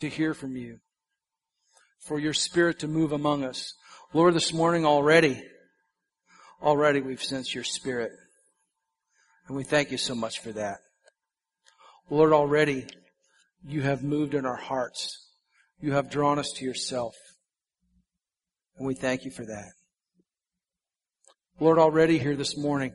to hear from you, for your Spirit to move among us. Lord, this morning already we've sensed your Spirit. And we thank you so much for that. Lord, already you have moved in our hearts. You have drawn us to yourself. And we thank you for that. Lord, already here this morning,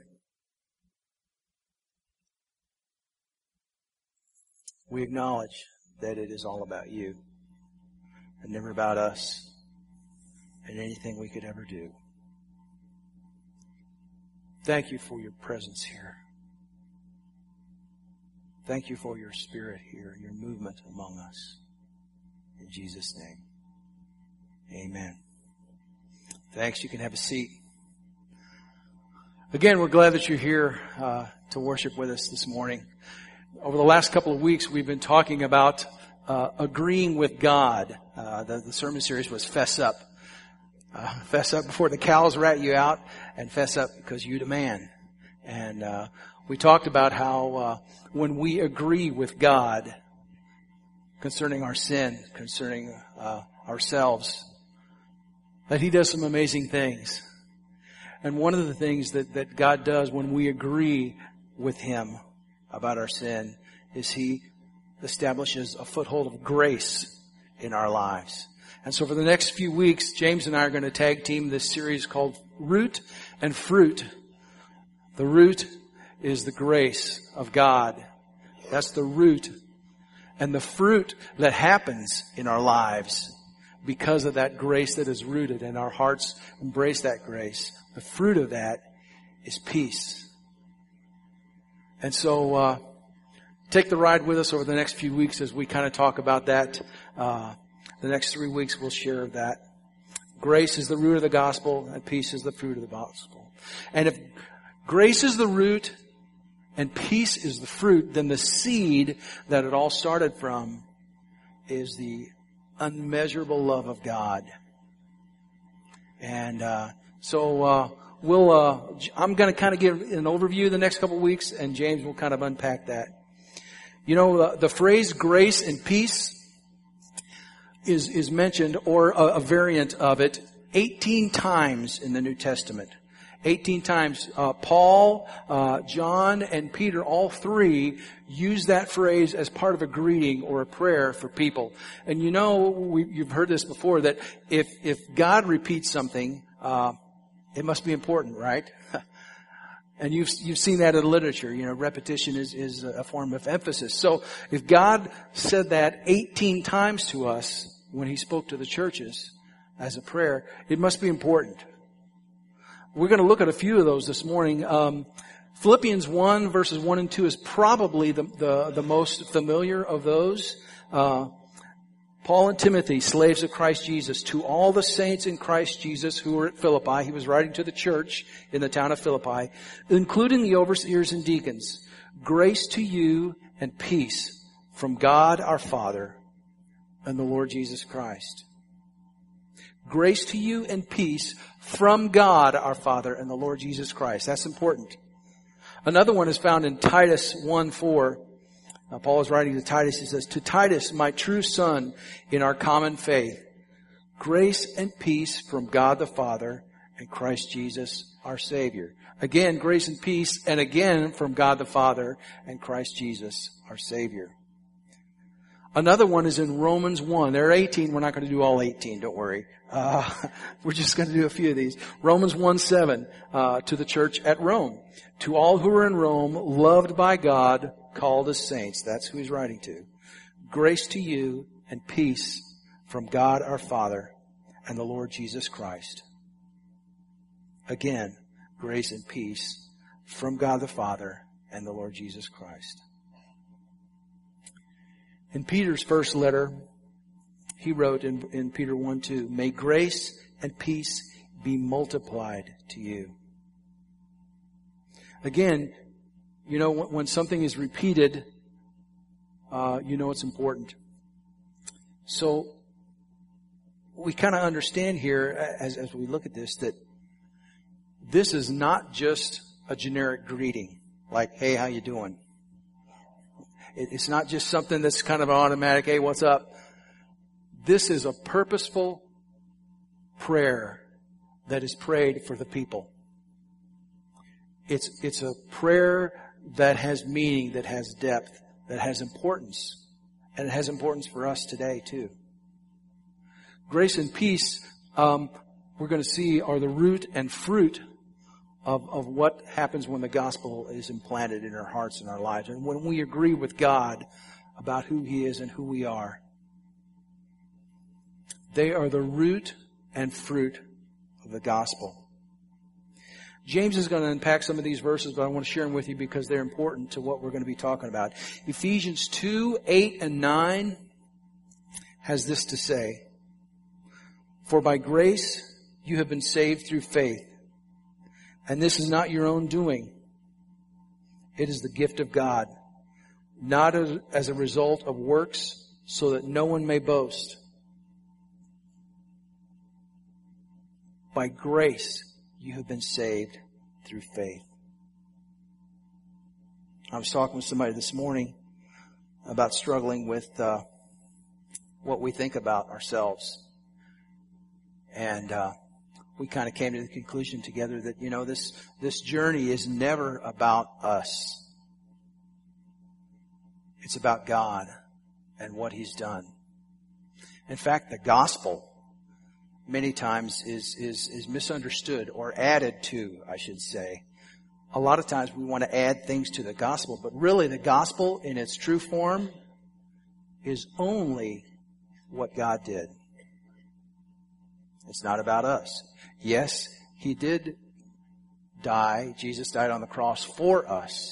we acknowledge that it is all about you and never about us and anything we could ever do. Thank you for your presence here. Thank you for your Spirit here, your movement among us. In Jesus' name, amen. Thanks. You can have a seat. Again, we're glad that you're here to worship with us this morning. Over the last couple of weeks, we've been talking about agreeing with God. The sermon series was Fess Up. Fess up before the cows rat you out, and fess up because you're the man. And we talked about how when we agree with God concerning our sin, concerning ourselves, that He does some amazing things. And one of the things that God does when we agree with Him about our sin is He establishes a foothold of grace in our lives. And so for the next few weeks, James and I are going to tag team this series called Root and Fruit. The root is the grace of God. That's the root. And the fruit that happens in our lives because of that grace that is rooted and our hearts embrace that grace. The fruit of that is peace. And so take the ride with us over the next few weeks as we kind of talk about that. The next 3 weeks we'll share that. Grace is the root of the gospel and peace is the fruit of the gospel. And if grace is the root and peace is the fruit, then the seed that it all started from is the unmeasurable love of God. And I'm going to kind of give an overview the next couple of weeks, and James will kind of unpack that. You know, the phrase grace and peace is mentioned, or a variant of it, 18 times in the New Testament. 18 times. Paul, John, and Peter, all three use that phrase as part of a greeting or a prayer for people. And you know, you've heard this before, that if God repeats something, it must be important, right? And you've seen that in the literature. You know, repetition is a form of emphasis. So if God said that 18 times to us when He spoke to the churches as a prayer, it must be important. We're going to look at a few of those this morning. Philippians 1 verses 1 and 2 is probably the most familiar of those. Paul and Timothy, slaves of Christ Jesus, to all the saints in Christ Jesus who were at Philippi. He was writing to the church in the town of Philippi, including the overseers and deacons. Grace to you and peace from God our Father and the Lord Jesus Christ. Grace to you and peace from God our Father and the Lord Jesus Christ. That's important. Another one is found in Titus 1:4. Paul is writing to Titus. He says, "To Titus, my true son in our common faith, grace and peace from God the Father and Christ Jesus our Savior." Again, grace and peace, and again from God the Father and Christ Jesus our Savior. Another one is in Romans 1. There are 18. We're not going to do all 18. Don't worry. We're just going to do a few of these. Romans 1:7 to the church at Rome. "To all who are in Rome, loved by God, called as saints." That's who he's writing to. "Grace to you and peace from God our Father and the Lord Jesus Christ." Again, grace and peace from God the Father and the Lord Jesus Christ. In Peter's first letter, he wrote in Peter 1:2, "May grace and peace be multiplied to you." Again, you know, when something is repeated, you know it's important. So we kind of understand here, as we look at this, that this is not just a generic greeting, like, "Hey, how you doing?" It's not just something that's kind of automatic, "Hey, what's up?" This is a purposeful prayer that is prayed for the people. It's a prayer that has meaning, that has depth, that has importance. And it has importance for us today, too. Grace and peace, we're going to see, are the root and fruit of what happens when the gospel is implanted in our hearts and our lives. And when we agree with God about who He is and who we are. They are the root and fruit of the gospel. James is going to unpack some of these verses, but I want to share them with you because they're important to what we're going to be talking about. Ephesians 2, 8, and 9 has this to say, "For by grace you have been saved through faith, and this is not your own doing. It is the gift of God, not as a result of works, so that no one may boast. By grace you have been saved through faith." I was talking with somebody this morning about struggling with what we think about ourselves. And we kind of came to the conclusion together that, this journey is never about us. It's about God and what He's done. In fact, the gospel many times is misunderstood or added to, I should say. A lot of times we want to add things to the gospel, but really the gospel in its true form is only what God did. It's not about us. Yes, He did die. Jesus died on the cross for us.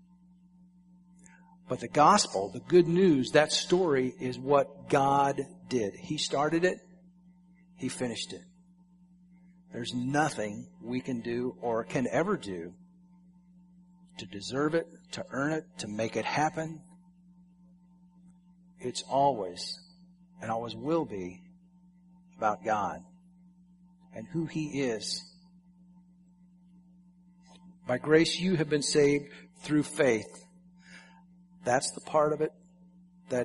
But the gospel, the good news, that story is what God did. He started it. He finished it. There's nothing we can do or can ever do to deserve it, to earn it, to make it happen. It's always, and always will be, about God and who He is. By grace you have been saved through faith. That's the part of it that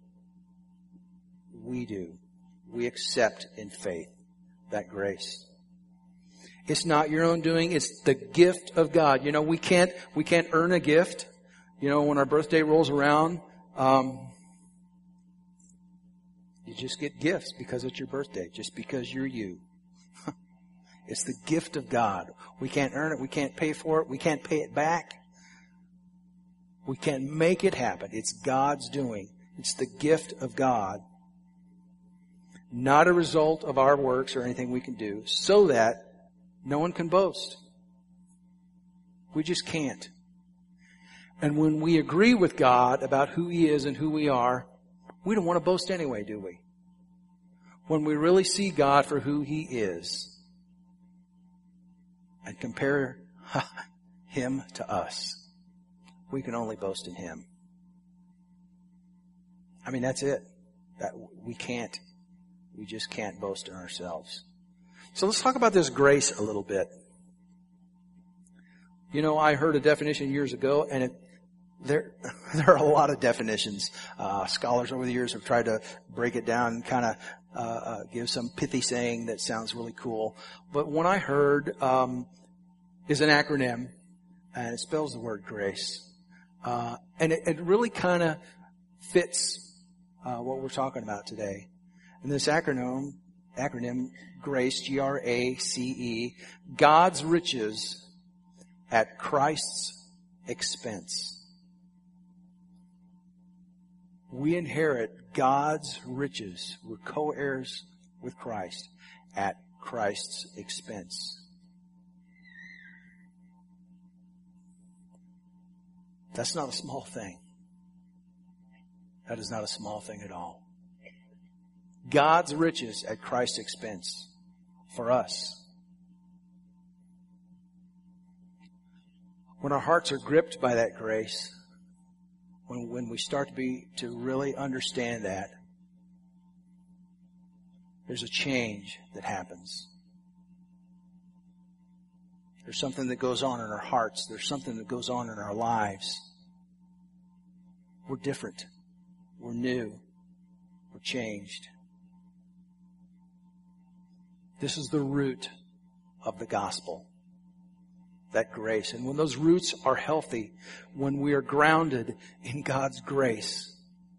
we do. We accept in faith that grace. It's not your own doing. It's the gift of God. We can't earn a gift. When our birthday rolls around, you just get gifts because it's your birthday, just because you're you. It's the gift of God. We can't earn it. We can't pay for it. We can't pay it back. We can't make it happen. It's God's doing. It's the gift of God. Not a result of our works or anything we can do, so that no one can boast. We just can't. And when we agree with God about who He is and who we are, we don't want to boast anyway, do we? When we really see God for who He is and compare Him to us, we can only boast in Him. That's it. We can't. We just can't boast in ourselves. So let's talk about this grace a little bit. I heard a definition years ago, and there are a lot of definitions. Scholars over the years have tried to break it down and kind of give some pithy saying that sounds really cool. But one I heard is an acronym, and it spells the word grace. And it really kind of fits what we're talking about today. And this acronym, GRACE, G-R-A-C-E, God's riches at Christ's expense. We inherit God's riches. We're co-heirs with Christ at Christ's expense. That's not a small thing. That is not a small thing at all. God's riches at Christ's expense for us. When our hearts are gripped by that grace, when we start to really understand that, there's a change that happens. There's something that goes on in our hearts. There's something that goes on in our lives. We're different. We're new. We're changed. This is the root of the gospel. That grace. And when those roots are healthy, when we are grounded in God's grace,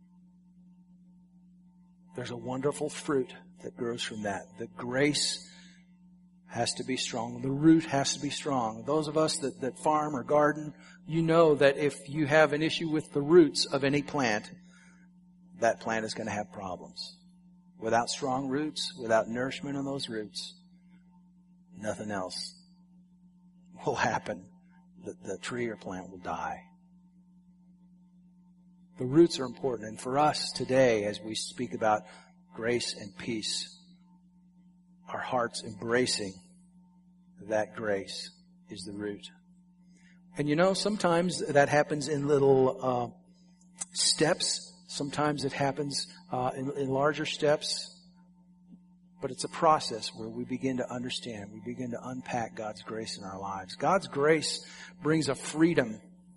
there's a wonderful fruit that grows from that. The grace has to be strong. The root has to be strong. Those of us that farm or garden, you know that if you have an issue with the roots of any plant, that plant is going to have problems. Without strong roots, without nourishment on those roots, nothing else will happen. The tree or plant will die. The roots are important. And for us today, as we speak about grace and peace, our hearts embracing that grace is the root. And you know, sometimes that happens in little steps. Sometimes it happens in larger steps. But it's a process where we begin to understand. We begin to unpack God's grace in our lives. God's grace brings a freedom.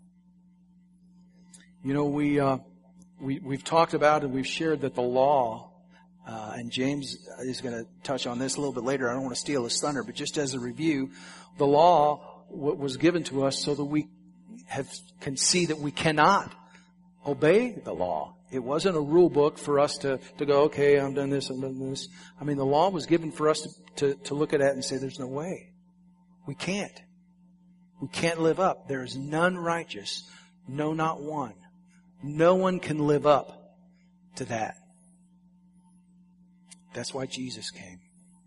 You know, we've talked about and we've shared that the law, and James is going to touch on this a little bit later. I don't want to steal his thunder, but just as a review, the law was given to us so that we can see that we cannot obey the law. It wasn't a rule book for us to go, okay, I'm done this, I'm done this. I mean, the law was given for us to look at it and say, there's no way. We can't. We can't live up. There is none righteous. No, not one. No one can live up to that. That's why Jesus came.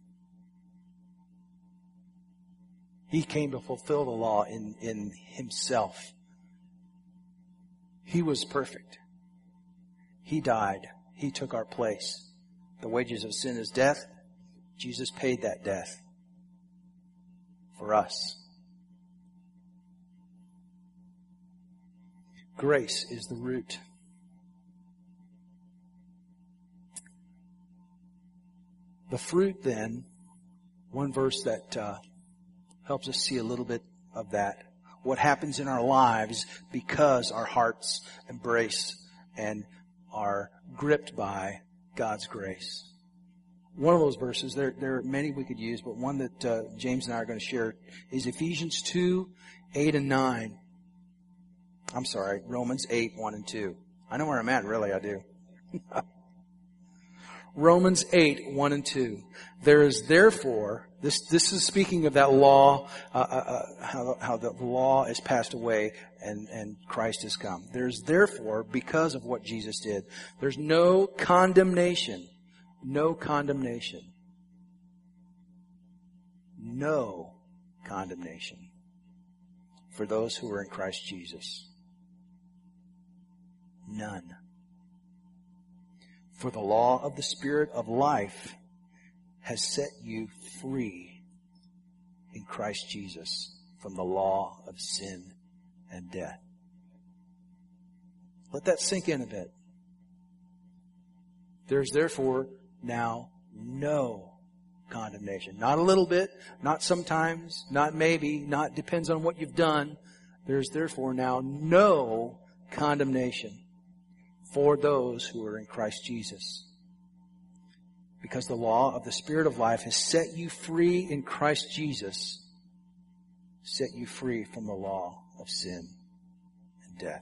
He came to fulfill the law in himself. He was perfect. He died. He took our place. The wages of sin is death. Jesus paid that death for us. Grace is the root. The fruit then, one verse that helps us see a little bit of that. What happens in our lives because our hearts embrace and are gripped by God's grace. One of those verses, there are many we could use, but one that James and I are going to share is Ephesians 2, 8 and 9. I'm sorry, Romans 8, 1 and 2. I know where I'm at, really, I do. Romans 8, 1 and 2. There is therefore, this is speaking of that law, how the law is passed away and Christ has come. There's therefore, because of what Jesus did, there's no condemnation. No condemnation. No condemnation for those who are in Christ Jesus. None. For the law of the Spirit of life has set you free in Christ Jesus from the law of sin and death. Let that sink in a bit. There's therefore now no condemnation. Not a little bit, not sometimes, not maybe, not depends on what you've done. There's therefore now no condemnation for those who are in Christ Jesus. Because the law of the Spirit of life has set you free in Christ Jesus, set you free from the law of sin and death.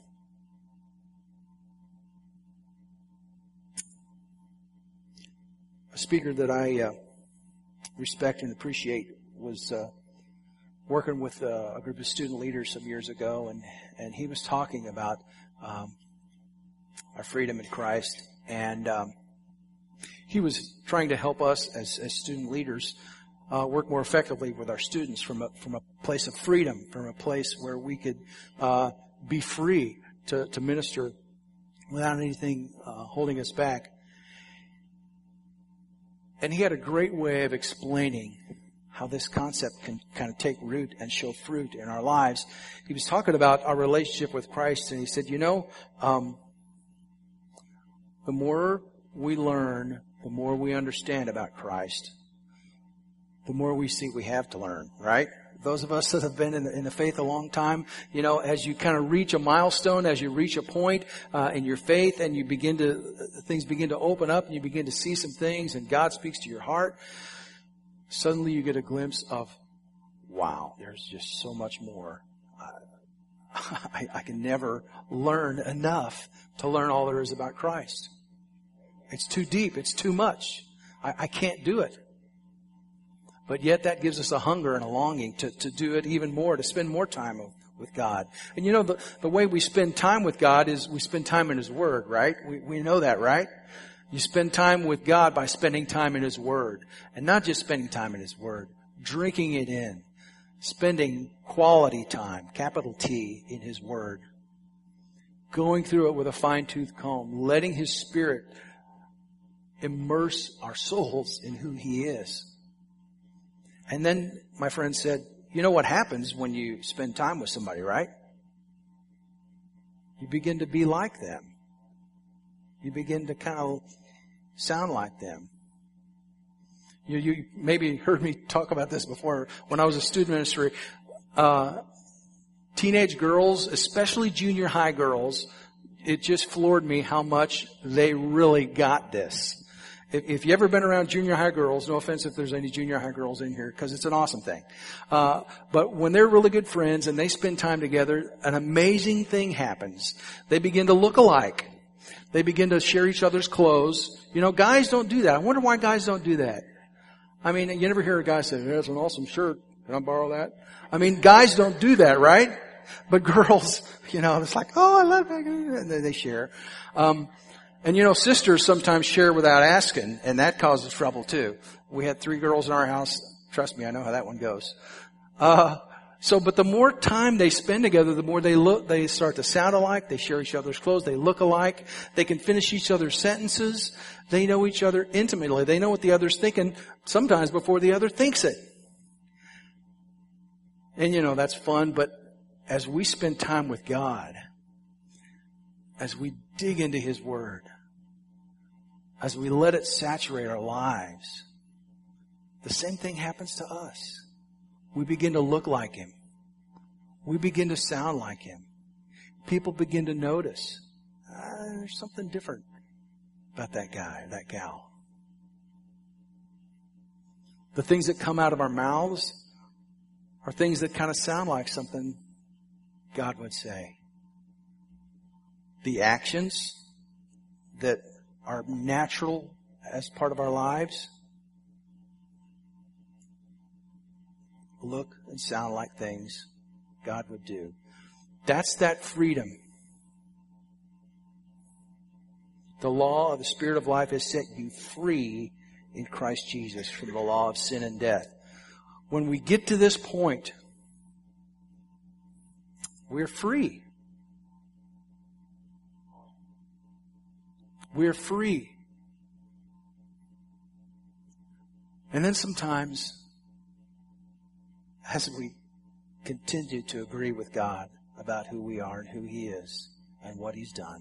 A speaker that I respect and appreciate was working with a group of student leaders some years ago, and he was talking about our freedom in Christ, and he was trying to help us as student leaders work more effectively with our students from a place of freedom, from a place where we could be free to minister without anything holding us back. And he had a great way of explaining how this concept can kind of take root and show fruit in our lives. He was talking about our relationship with Christ, and he said, the more we learn, the more we understand about Christ, the more we see we have to learn, right? Those of us that have been in the faith a long time, as you kind of reach a milestone, as you reach a point in your faith, and things begin to open up, and you begin to see some things, and God speaks to your heart. suddenly you get a glimpse of, wow, there's just so much more. I can never learn enough to learn all there is about Christ. It's too deep. It's too much. I can't do it. But yet that gives us a hunger and a longing to do it even more, to spend more time with God. And you know, the way we spend time with God is we spend time in His Word, right? We know that, right? You spend time with God by spending time in His Word. And not just spending time in His Word, drinking it in. Spending quality time, capital T, in His Word. Going through it with a fine-tooth comb. Letting His Spirit immerse our souls in who He is. And then my friend said, you know what happens when you spend time with somebody, right? You begin to be like them. You begin to kind of sound like them. You maybe heard me talk about this before. When I was a student ministry, teenage girls, especially junior high girls, it just floored me how much they really got this. If you ever been around junior high girls, no offense if there's any junior high girls in here, because it's an awesome thing. But when they're really good friends and they spend time together, an amazing thing happens. They begin to look alike. They begin to share each other's clothes. You know, guys don't do that. I wonder why guys don't do that. I mean, you never hear a guy say, that's an awesome shirt. Can I borrow that? I mean, guys don't do that, right? But girls, you know, it's like, oh, I love that. And they share. And you know, sisters sometimes share without asking, and that causes trouble too. We had 3 girls in our house. Trust me, I know how that one goes. But the more time they spend together, the more they start to sound alike, they share each other's clothes, they look alike, they can finish each other's sentences, they know each other intimately, they know what the other's thinking, sometimes before the other thinks it. And you know, that's fun, but as we spend time with God, as we dig into His Word, as we let it saturate our lives, the same thing happens to us. We begin to look like Him. We begin to sound like Him. People begin to notice, there's something different about that guy or that gal. The things that come out of our mouths are things that kind of sound like something God would say. The actions that are natural as part of our lives look and sound like things God would do. That's that freedom. The law of the Spirit of life has set you free in Christ Jesus from the law of sin and death. When we get to this point, we're free. We're free. And then sometimes, as we continue to agree with God about who we are and who He is and what He's done,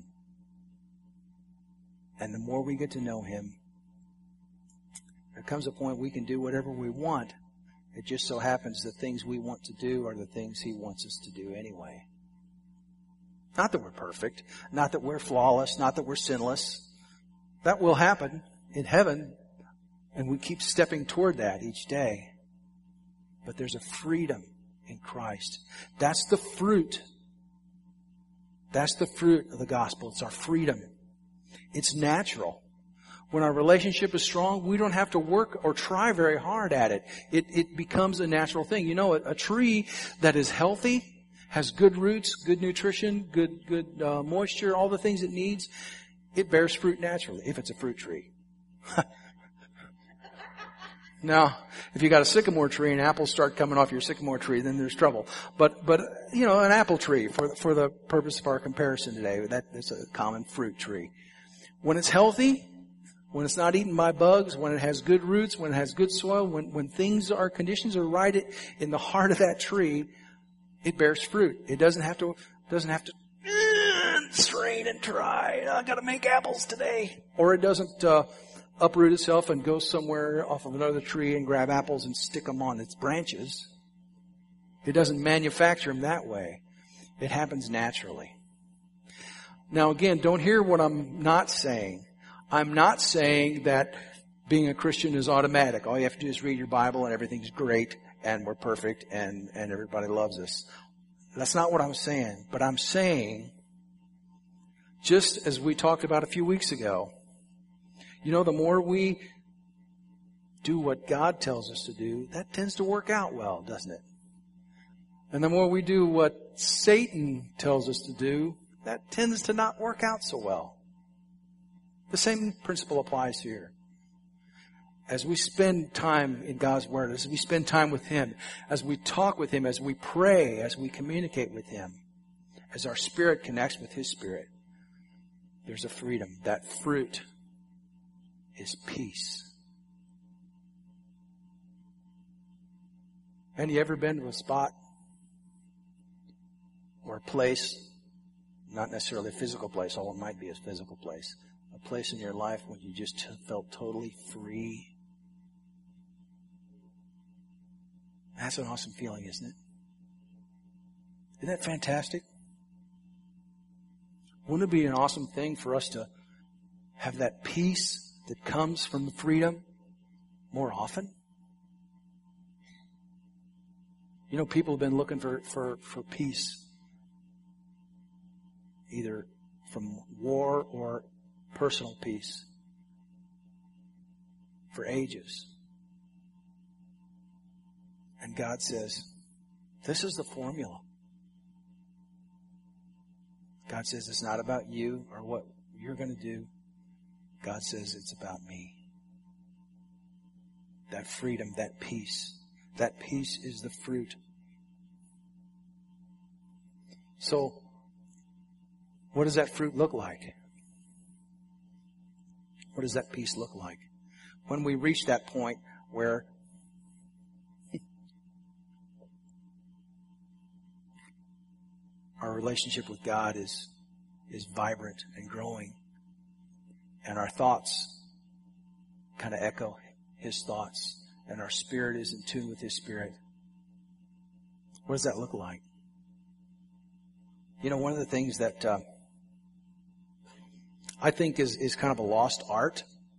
and the more we get to know Him, there comes a point we can do whatever we want. It just so happens the things we want to do are the things He wants us to do anyway. Not that we're perfect, not that we're flawless, not that we're sinless. That will happen in heaven, and we keep stepping toward that each day. But there's a freedom in Christ. That's the fruit. That's the fruit of the gospel. It's our freedom. It's natural. When our relationship is strong, we don't have to work or try very hard at it. It becomes a natural thing. You know, a tree that is healthy, has good roots, good nutrition, good moisture, all the things it needs, it bears fruit naturally, if it's a fruit tree. Now, if you got a sycamore tree and apples start coming off your sycamore tree, then there's trouble. But you know, an apple tree, for the purpose of our comparison today, that's a common fruit tree. When it's healthy, when it's not eaten by bugs, when it has good roots, when it has good soil, when conditions are right in the heart of that tree, it bears fruit. It doesn't have to strain and try. I got to make apples today. Or it doesn't uproot itself and go somewhere off of another tree and grab apples and stick them on its branches. It doesn't manufacture them that way. It happens naturally. Now again, don't hear what I'm not saying. I'm not saying that being a Christian is automatic. All you have to do is read your Bible and everything's great and we're perfect and everybody loves us. That's not what I'm saying. But I'm saying, just as we talked about a few weeks ago, the more we do what God tells us to do, that tends to work out well, doesn't it? And the more we do what Satan tells us to do, that tends to not work out so well. The same principle applies here. As we spend time in God's Word, as we spend time with Him, as we talk with Him, as we pray, as we communicate with Him, as our spirit connects with His Spirit, there's a freedom. That fruit is peace. And you ever been to a spot or a place, not necessarily a physical place, although it might be a physical place, a place in your life when you just felt totally free? That's an awesome feeling, isn't it? Isn't that fantastic? Wouldn't it be an awesome thing for us to have that peace that comes from the freedom more often? People have been looking for peace, either from war or personal peace, for ages. And God says, this is the formula. God says it's not about you or what you're going to do. God says it's about me. That freedom, that peace. That peace is the fruit. So, what does that fruit look like? What does that peace look like? When we reach that point where our relationship with God is vibrant and growing, and our thoughts kind of echo His thoughts, and our spirit is in tune with His Spirit. What does that look like? One of the things that I think is kind of a lost art,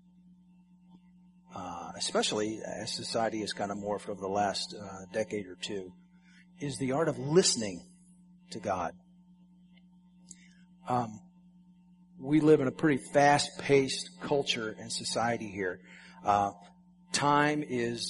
especially as society has kind of morphed over the last decade or two, is the art of listening to God. We live in a pretty fast-paced culture and society here. Time is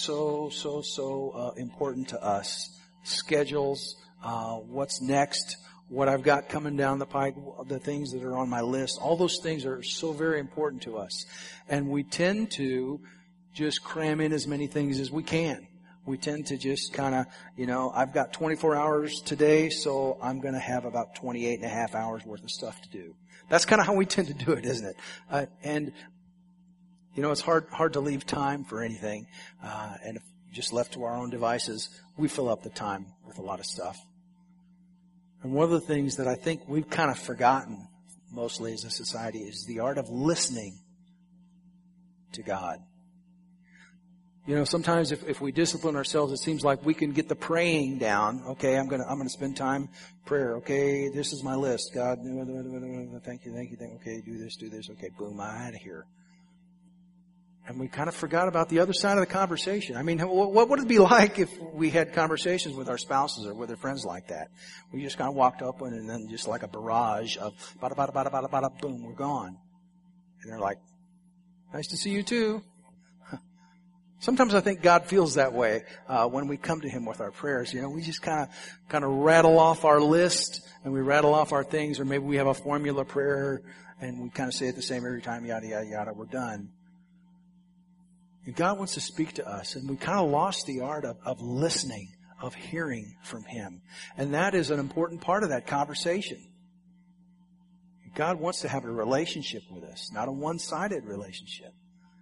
so important to us. Schedules, what's next, what I've got coming down the pike, the things that are on my list, all those things are so very important to us. And we tend to just cram in as many things as we can. We tend to just kind of, I've got 24 hours today, so I'm going to have about 28 and a half hours worth of stuff to do. That's kind of how we tend to do it, isn't it? And it's hard to leave time for anything. And if just left to our own devices, we fill up the time with a lot of stuff. And one of the things that I think we've kind of forgotten, mostly as a society, is the art of listening to God. Sometimes if we discipline ourselves, it seems like we can get the praying down. Okay, I'm gonna spend time prayer. Okay, this is my list. God, thank you. Okay, do this. Okay, boom, I'm out of here. And we kind of forgot about the other side of the conversation. I mean, what would it be like if we had conversations with our spouses or with our friends like that? We just kind of walked up and then just like a barrage of bada bada bada bada bada, boom, we're gone. And they're like, nice to see you too. Sometimes I think God feels that way when we come to Him with our prayers. We just kind of rattle off our list and we rattle off our things, or maybe we have a formula prayer and we kind of say it the same every time, yada, yada, yada, we're done. And God wants to speak to us, and we kind of lost the art of listening, of hearing from Him. And that is an important part of that conversation. God wants to have a relationship with us, not a one-sided relationship.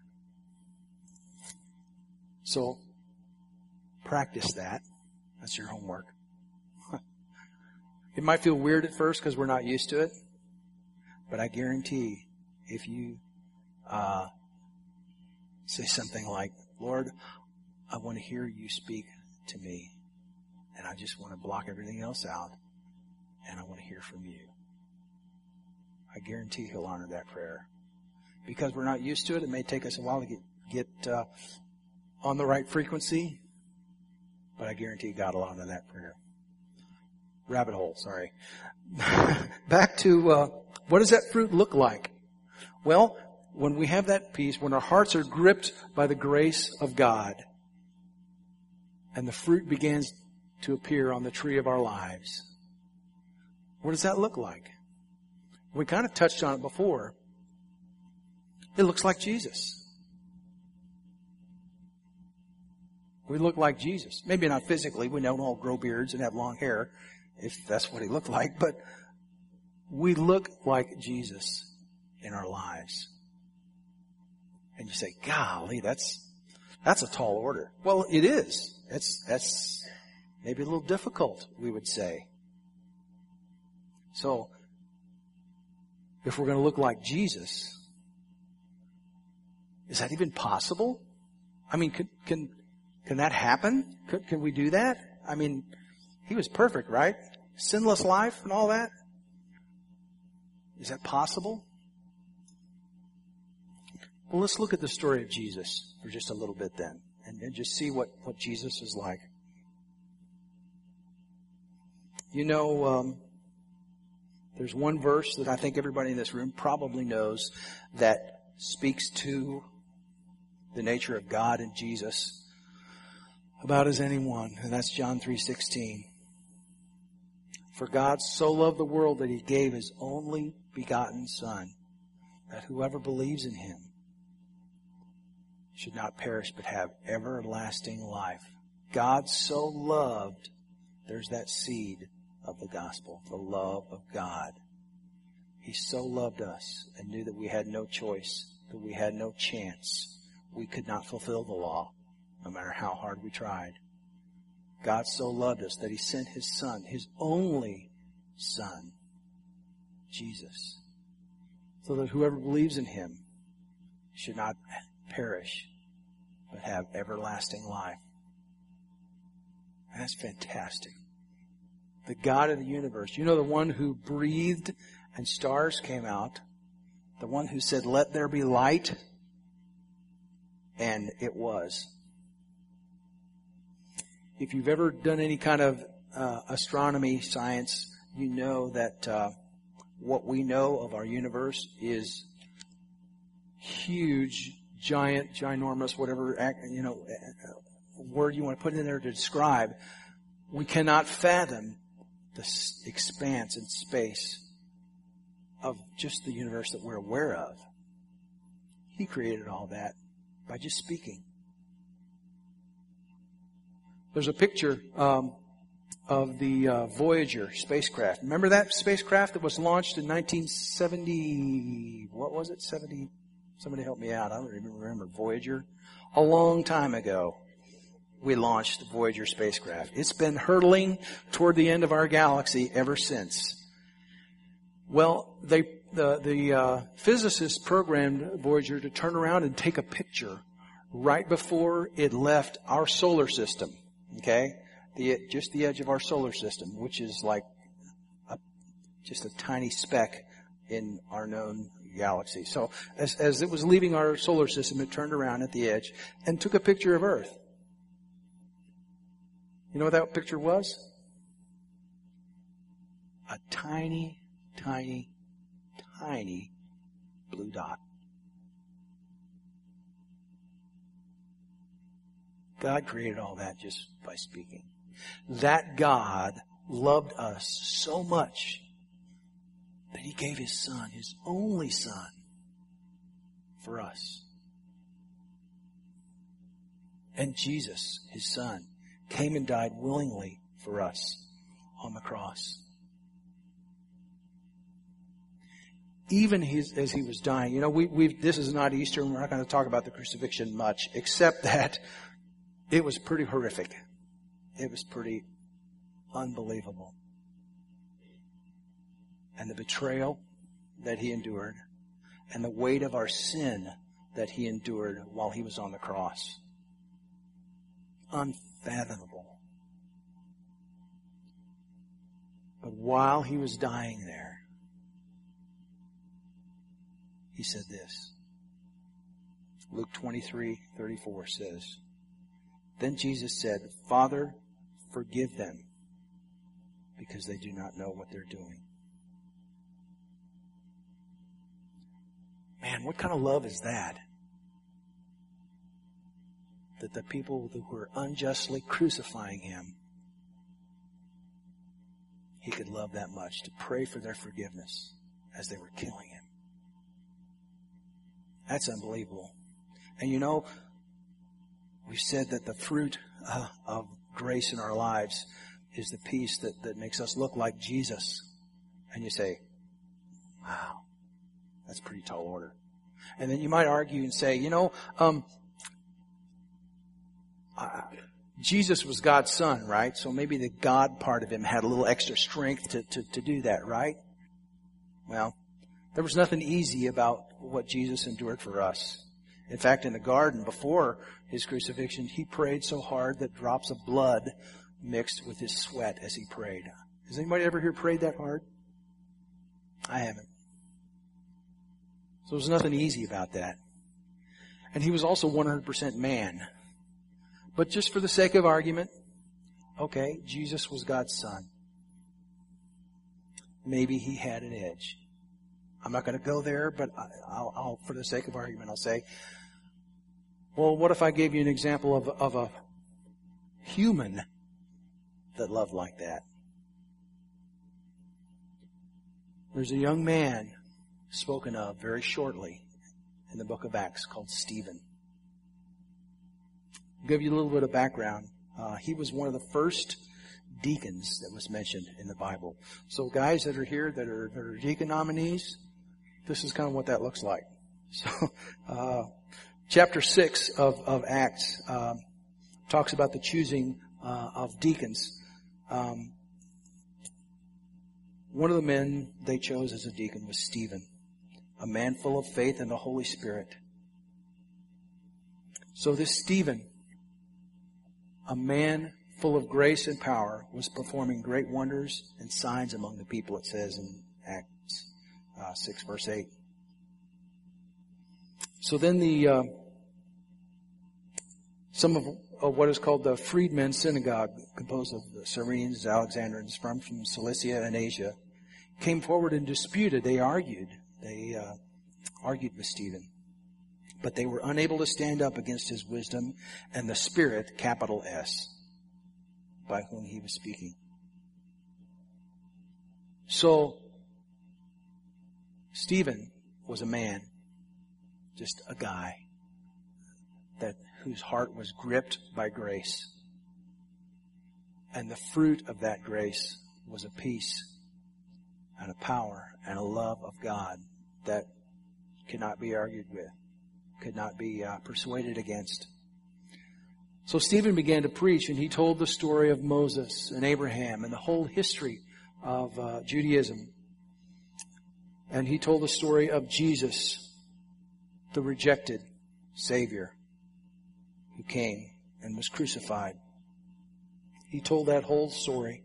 So, practice that. That's your homework. It might feel weird at first because we're not used to it. But I guarantee if you say something like, Lord, I want to hear you speak to me. And I just want to block everything else out. And I want to hear from you. I guarantee He'll honor that prayer. because we're not used to it. It may take us a while to get on the right frequency, but I guarantee God will honor that prayer. Rabbit hole, sorry. Back to what does that fruit look like? Well, when we have that peace, when our hearts are gripped by the grace of God, and the fruit begins to appear on the tree of our lives, what does that look like? We kind of touched on it before. It looks like Jesus. We look like Jesus. Maybe not physically. We don't all grow beards and have long hair, if that's what he looked like. But we look like Jesus in our lives. And you say, golly, that's a tall order. Well, it is. That's maybe a little difficult, we would say. So, if we're going to look like Jesus, is that even possible? I mean, can that happen? Can we do that? I mean, he was perfect, right? Sinless life and all that. Is that possible? Well, let's look at the story of Jesus for just a little bit then, and just see what Jesus is like. You know, there's one verse that I think everybody in this room probably knows that speaks to the nature of God and Jesus about as anyone, and that's John 3:16. For God so loved the world that he gave his only begotten Son, that whoever believes in him should not perish but have everlasting life. God so loved, there's that seed of the gospel, the love of God. He so loved us and knew that we had no choice, that we had no chance. We could not fulfill the law, no matter how hard we tried. God so loved us that he sent his Son, his only Son, Jesus, so that whoever believes in him should not perish, but have everlasting life. And that's fantastic. The God of the universe, you know, the one who breathed and stars came out, the one who said, let there be light, and it was. If you've ever done any kind of astronomy science, you know that what we know of our universe is huge, giant, ginormous, whatever word you want to put in there to describe. We cannot fathom the expanse and space of just the universe that we're aware of. He created all that by just speaking. There's a picture of the Voyager spacecraft. Remember that spacecraft that was launched in 1970? What was it? 70? Somebody help me out. I don't even remember. Voyager. A long time ago, we launched the Voyager spacecraft. It's been hurtling toward the end of our galaxy ever since. Well, the physicists programmed Voyager to turn around and take a picture right before it left our solar system. Okay? Just the edge of our solar system, which is like just a tiny speck in our known galaxy. So as it was leaving our solar system, it turned around at the edge and took a picture of Earth. You know what that picture was? A tiny, tiny, tiny blue dot. God created all that just by speaking. That God loved us so much that he gave his Son, his only Son, for us. And Jesus, his Son, came and died willingly for us on the cross. Even as he was dying, you know, this is not Easter, and we're not going to talk about the crucifixion much, except that it was pretty horrific. It was pretty unbelievable. And the betrayal that he endured, and the weight of our sin that he endured while he was on the cross. Unfathomable. But while he was dying there, he said this, Luke 23:34 says, "Then Jesus said, 'Father, forgive them, because they do not know what they're doing.'" Man, what kind of love is that? That the people who were unjustly crucifying him, he could love that much, to pray for their forgiveness as they were killing him. That's unbelievable. And you know, we've said that the fruit of grace in our lives is the peace that makes us look like Jesus. And you say, wow, that's a pretty tall order. And then you might argue and say, Jesus was God's son, right? So maybe the God part of him had a little extra strength to do that, right? Well, there was nothing easy about what Jesus endured for us. In fact, in the garden before his crucifixion, he prayed so hard that drops of blood mixed with his sweat as he prayed. Has anybody ever here prayed that hard? I haven't. So there's nothing easy about that. And he was also 100% man. But just for the sake of argument, okay, Jesus was God's son. Maybe he had an edge. I'm not going to go there, but I'll, for the sake of argument, I'll say, well, what if I gave you an example of a human that loved like that? There's a young man spoken of very shortly in the book of Acts called Stephen. I'll give you a little bit of background. He was one of the first deacons that was mentioned in the Bible. So guys that are here that are deacon nominees, this is kind of what that looks like. So, chapter 6 of Acts talks about the choosing of deacons. One of the men they chose as a deacon was Stephen, a man full of faith and the Holy Spirit. So this Stephen, a man full of grace and power, was performing great wonders and signs among the people, it says in Acts 6 verse 8. So then some of what is called the Freedmen's Synagogue, composed of the Cyrenes, Alexandrians from Cilicia and Asia, came forward and disputed. They argued with Stephen. But they were unable to stand up against his wisdom and the Spirit, capital S, by whom he was speaking. So, Stephen was a man, just a guy, whose heart was gripped by grace. And the fruit of that grace was a peace and a power and a love of God that could not be argued with, could not be persuaded against. So Stephen began to preach, and he told the story of Moses and Abraham and the whole history of Judaism. And he told the story of Jesus, the rejected Savior, who came and was crucified. He told that whole story.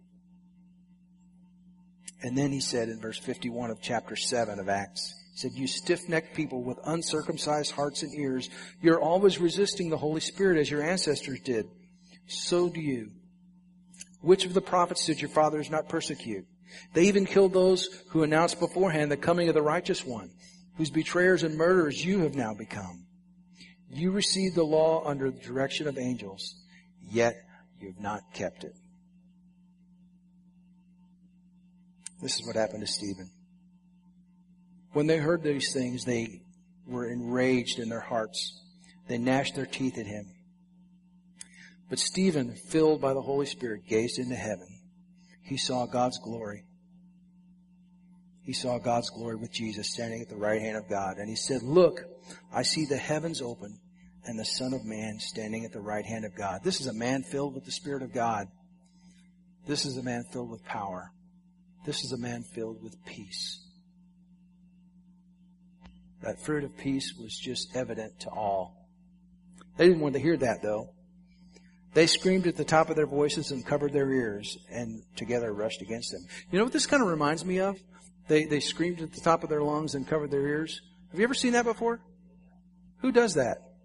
And then he said in verse 51 of chapter 7 of Acts, he said, "You stiff-necked people with uncircumcised hearts and ears, you're always resisting the Holy Spirit as your ancestors did. So do you. Which of the prophets did your fathers not persecute? They even killed those who announced beforehand the coming of the righteous one, whose betrayers and murderers you have now become. You received the law under the direction of angels, yet you have not kept it." This is what happened to Stephen. When they heard these things, they were enraged in their hearts. They gnashed their teeth at him. But Stephen, filled by the Holy Spirit, gazed into heaven. He saw God's glory. He saw God's glory with Jesus standing at the right hand of God. And he said, "Look, I see the heavens open and the Son of Man standing at the right hand of God." This is a man filled with the Spirit of God. This is a man filled with power. This is a man filled with peace. That fruit of peace was just evident to all. They didn't want to hear that, though. They screamed at the top of their voices and covered their ears, and together rushed against them. You know what this kind of reminds me of? They screamed at the top of their lungs and covered their ears. Have you ever seen that before? Who does that?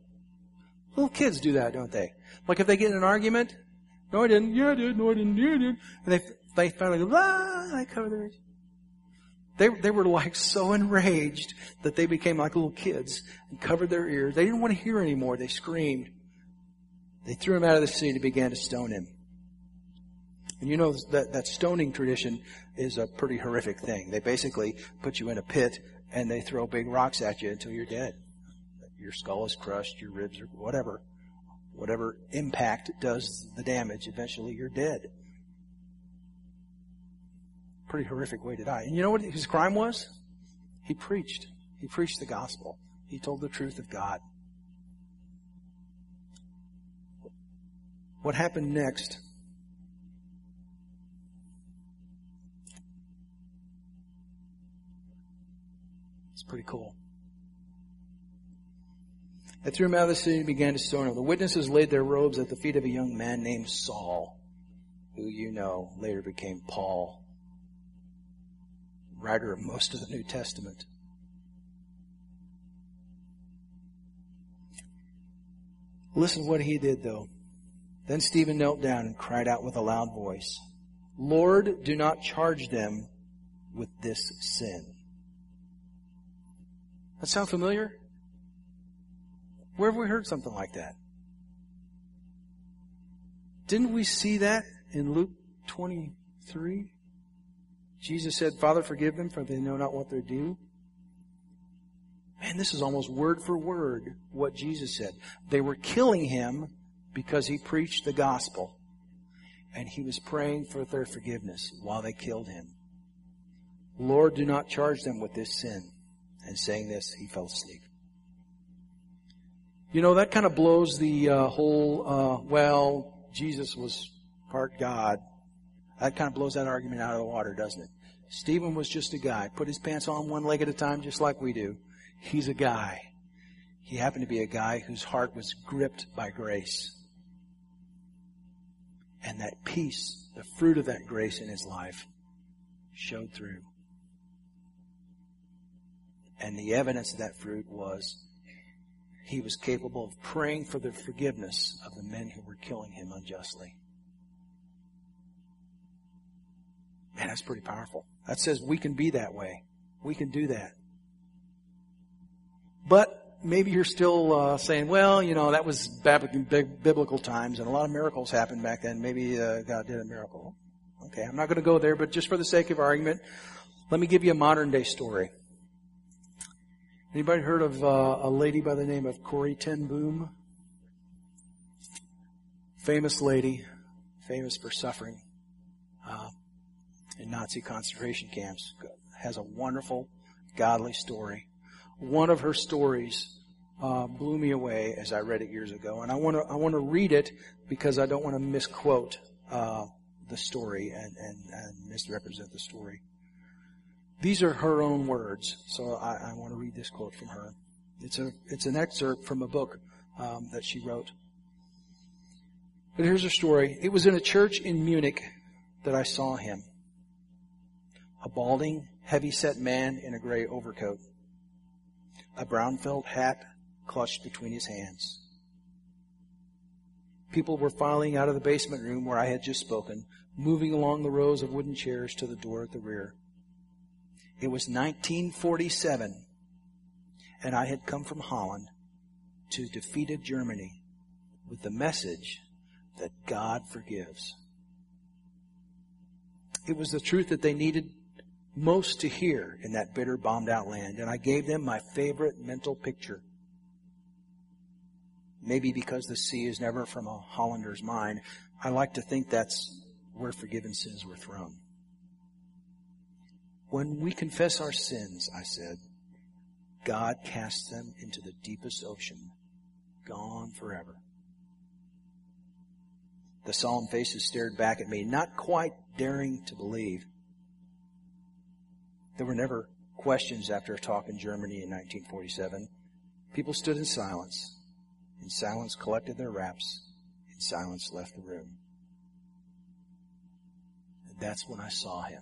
Little kids do that, don't they? Like if they get in an argument, no, I didn't. Yeah, I did. No, I didn't. Yeah, I did. And they finally go, I cover their ears. They were like so enraged that they became like little kids and covered their ears. They didn't want to hear anymore. They screamed. They threw him out of the city and began to stone him. And you know that stoning tradition is a pretty horrific thing. They basically put you in a pit and they throw big rocks at you until you're dead. Your skull is crushed, your ribs, or whatever. Whatever impact does the damage, eventually you're dead. Pretty horrific way to die. And you know what his crime was? He preached. He preached the gospel. He told the truth of God. What happened next? It's pretty cool. They threw him out of the city and began to stone him. The witnesses laid their robes at the feet of a young man named Saul, who you know later became Paul, writer of most of the New Testament. Listen to what he did, though. Then Stephen knelt down and cried out with a loud voice, Lord, do not charge them with this sin. That sound familiar? Where have we heard something like that? Didn't we see that in Luke 23? Jesus said, Father, forgive them, for they know not what they do. Man, this is almost word for word what Jesus said. They were killing him because he preached the gospel. And he was praying for their forgiveness while they killed him. Lord, do not charge them with this sin. And saying this, he fell asleep. You know, that kind of blows the whole, Jesus was part God. That kind of blows that argument out of the water, doesn't it? Stephen was just a guy. Put his pants on one leg at a time, just like we do. He's a guy. He happened to be a guy whose heart was gripped by grace. And that peace, the fruit of that grace in his life, showed through. And the evidence of that fruit was he was capable of praying for the forgiveness of the men who were killing him unjustly. Man, that's pretty powerful. That says we can be that way. We can do that. But maybe you're still saying, well, you know, that was biblical times and a lot of miracles happened back then. Maybe God did a miracle. Okay, I'm not going to go there, but just for the sake of argument, let me give you a modern day story. Anybody heard of a lady by the name of Corrie ten Boom? Famous lady, famous for suffering in Nazi concentration camps. Has a wonderful, godly story. One of her stories blew me away as I read it years ago, and I want to read it because I don't want to misquote the story and misrepresent the story. These are her own words, so I want to read this quote from her. It's an excerpt from a book that she wrote. But here's her story. It was in a church in Munich that I saw him. A balding, heavy-set man in a gray overcoat. A brown felt hat clutched between his hands. People were filing out of the basement room where I had just spoken, moving along the rows of wooden chairs to the door at the rear. It was 1947, and I had come from Holland to defeated Germany with the message that God forgives. It was the truth that they needed most to hear in that bitter, bombed-out land, and I gave them my favorite mental picture. Maybe because the sea is never from a Hollander's mind, I like to think that's where forgiven sins were thrown. When we confess our sins, I said, God casts them into the deepest ocean, gone forever. The solemn faces stared back at me, not quite daring to believe. There were never questions after a talk in Germany in 1947. People stood in silence. In silence collected their wraps. In silence left the room. And that's when I saw him,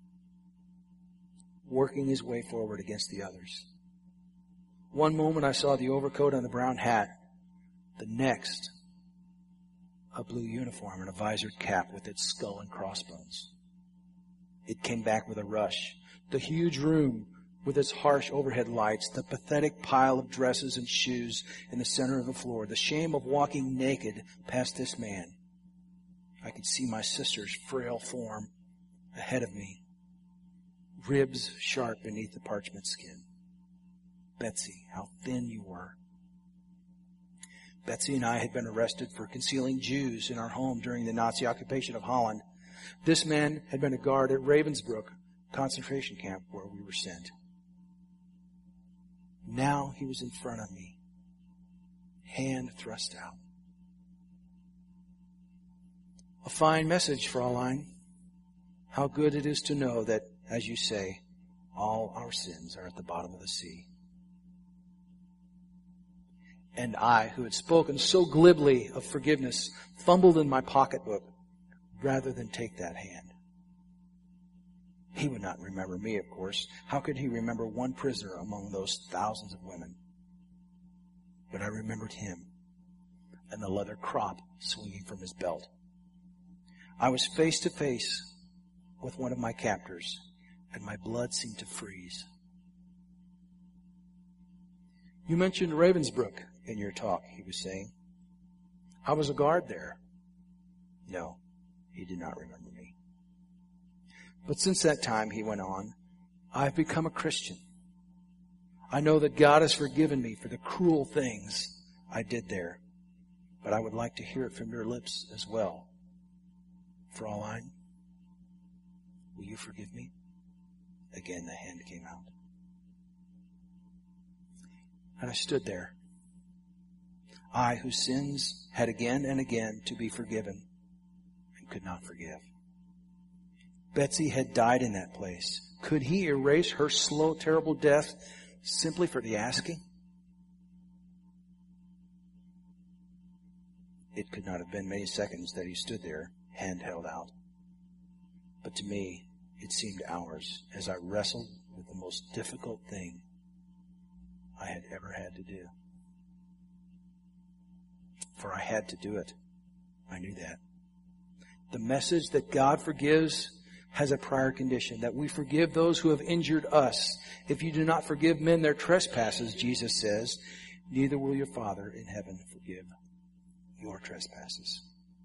working his way forward against the others. One moment I saw the overcoat and the brown hat. The next, a blue uniform and a visored cap with its skull and crossbones. It came back with a rush. The huge room with its harsh overhead lights, the pathetic pile of dresses and shoes in the center of the floor, the shame of walking naked past this man. I could see my sister's frail form ahead of me, ribs sharp beneath the parchment skin. Betsy, how thin you were. Betsy and I had been arrested for concealing Jews in our home during the Nazi occupation of Holland. This man had been a guard at Ravensbrück concentration camp where we were sent. Now he was in front of me, hand thrust out. A fine message, Fraulein. How good it is to know that, as you say, all our sins are at the bottom of the sea. And I, who had spoken so glibly of forgiveness, fumbled in my pocketbook rather than take that hand. He would not remember me, of course. How could he remember one prisoner among those thousands of women? But I remembered him and the leather crop swinging from his belt. I was face to face with one of my captors, and my blood seemed to freeze. You mentioned Ravensbrück in your talk, he was saying. I was a guard there. No, he did not remember me. But since that time, he went on, I've become a Christian. I know that God has forgiven me for the cruel things I did there, but I would like to hear it from your lips as well. Fraulein, will you forgive me? Again, the hand came out. And I stood there. I, whose sins had again and again to be forgiven and could not forgive. Betsy had died in that place. Could he erase her slow, terrible death simply for the asking? It could not have been many seconds that he stood there, hand held out. But to me, it seemed hours as I wrestled with the most difficult thing I had ever had to do. For I had to do it. I knew that. The message that God forgives has a prior condition, that we forgive those who have injured us. If you do not forgive men their trespasses, Jesus says, neither will your Father in heaven forgive your trespasses.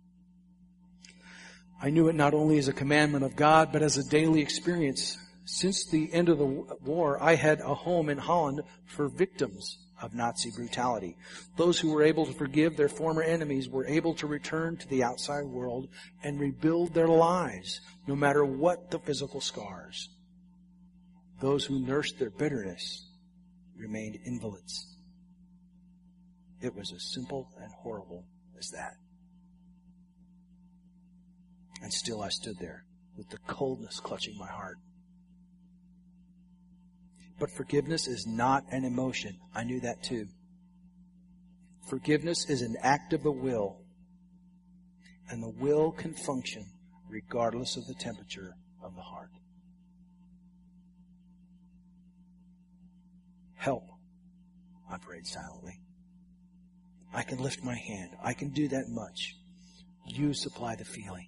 I knew it not only as a commandment of God, but as a daily experience. Since the end of the war, I had a home in Holland for victims of Nazi brutality. Those who were able to forgive their former enemies were able to return to the outside world and rebuild their lives, no matter what the physical scars. Those who nursed their bitterness remained invalids. It was as simple and horrible as that. And still I stood there with the coldness clutching my heart. But forgiveness is not an emotion. I knew that too. Forgiveness is an act of the will. And the will can function regardless of the temperature of the heart. Help, I prayed silently. I can lift my hand. I can do that much. You supply the feeling.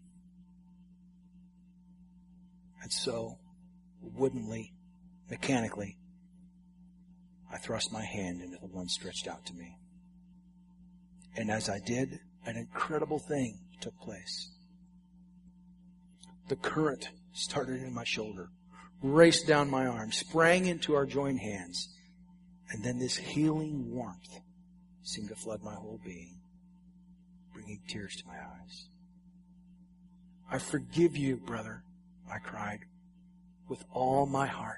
And so, woodenly, mechanically, I thrust my hand into the one stretched out to me. And as I did, an incredible thing took place. The current started in my shoulder, raced down my arm, sprang into our joined hands, and then this healing warmth seemed to flood my whole being, bringing tears to my eyes. I forgive you, brother, I cried, with all my heart.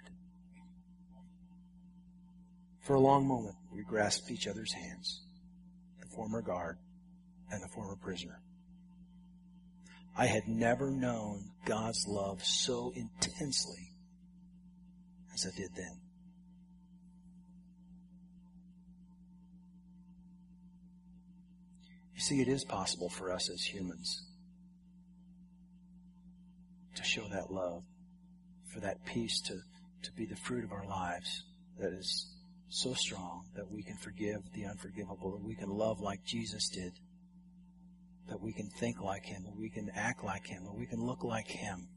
For a long moment, we grasped each other's hands, the former guard and the former prisoner. I had never known God's love so intensely as I did then. You see, it is possible for us as humans to show that love, for that peace to be the fruit of our lives that is so strong that we can forgive the unforgivable, that we can love like Jesus did, that we can think like Him, that we can act like Him, that we can look like Him.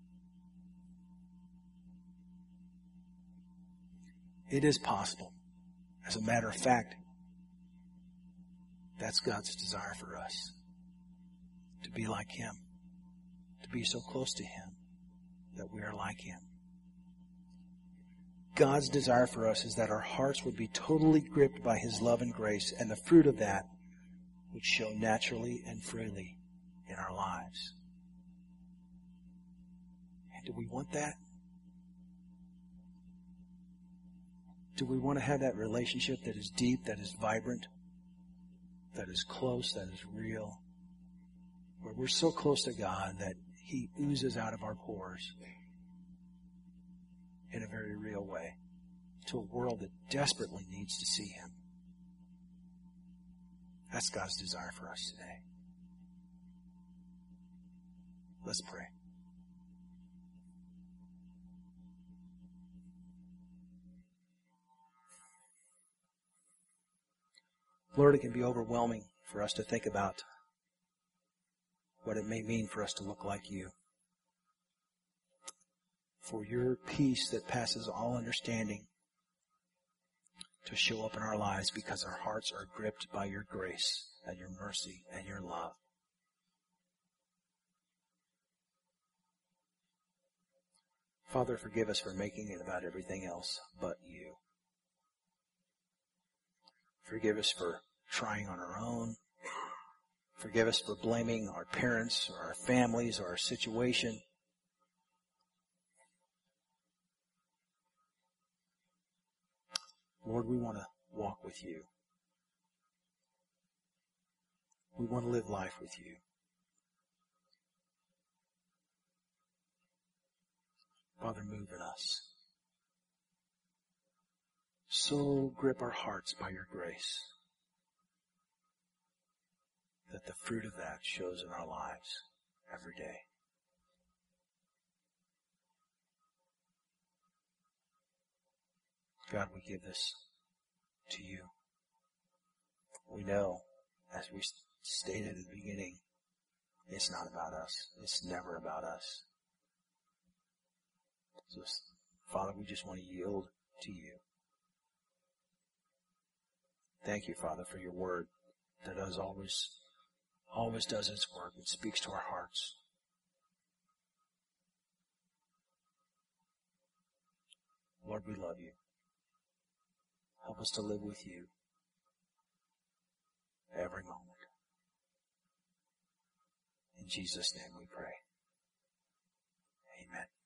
It is possible. As a matter of fact, that's God's desire for us, to be like Him, to be so close to Him that we are like Him. God's desire for us is that our hearts would be totally gripped by His love and grace, and the fruit of that would show naturally and freely in our lives. And do we want that? Do we want to have that relationship that is deep, that is vibrant, that is close, that is real, where we're so close to God that He oozes out of our pores in a very real way to a world that desperately needs to see Him? That's God's desire for us today. Let's pray. Lord, it can be overwhelming for us to think about what it may mean for us to look like You. For Your peace that passes all understanding to show up in our lives because our hearts are gripped by Your grace and Your mercy and Your love. Father, forgive us for making it about everything else but You. Forgive us for trying on our own. Forgive us for blaming our parents or our families or our situation. Lord, we want to walk with You. We want to live life with You. Father, move in us. So grip our hearts by Your grace that the fruit of that shows in our lives every day. God, we give this to You. We know, as we stated at the beginning, it's not about us. It's never about us. So, Father, we just want to yield to You. Thank You, Father, for Your word that always does its work and speaks to our hearts. Lord, we love You. Help us to live with You every moment. In Jesus' name we pray. Amen.